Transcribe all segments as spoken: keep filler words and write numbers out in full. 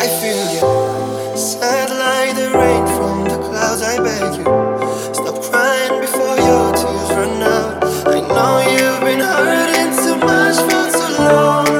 feel you, sad like the rain from the clouds. I beg you, stop crying before your tears run out. I know you've been hurting too much for too long.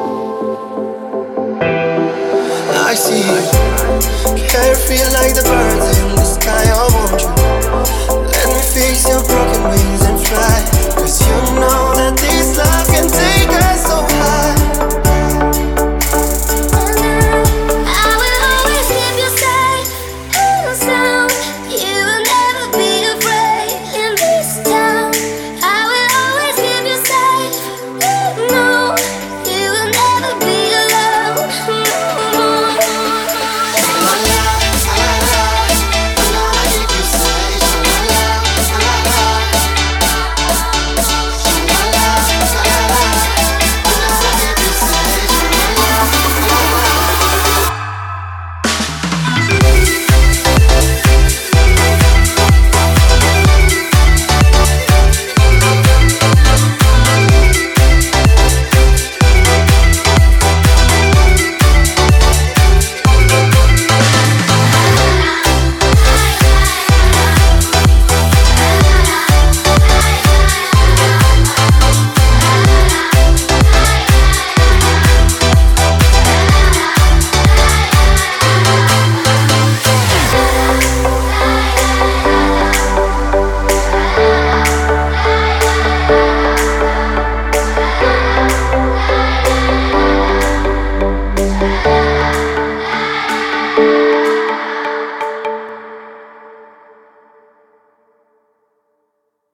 I see you, care feel like the bird.